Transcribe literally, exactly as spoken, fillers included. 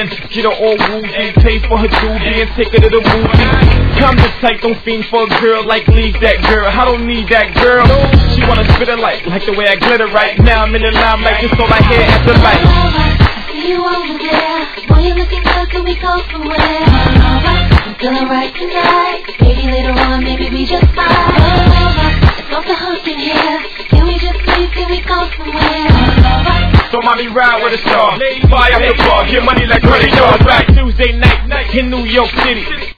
then get her all woozy, pay for her doobie and take her to the movie. I'm the type, don't fiend for a girl, like leave that girl. I don't need that girl. She wanna spit it like, like the way I glitter right now. I'm in the limelight, just all I hear at the light. I see you over there. Boy, you're looking good, can we go somewhere? I'm feeling right tonight. Maybe later on, maybe we just fight. It's not the hook in here. Can we just leave, can we go somewhere? So mommy ride with a star. Fly out the bar, get money like credit cards. Back Tuesday night in New York City.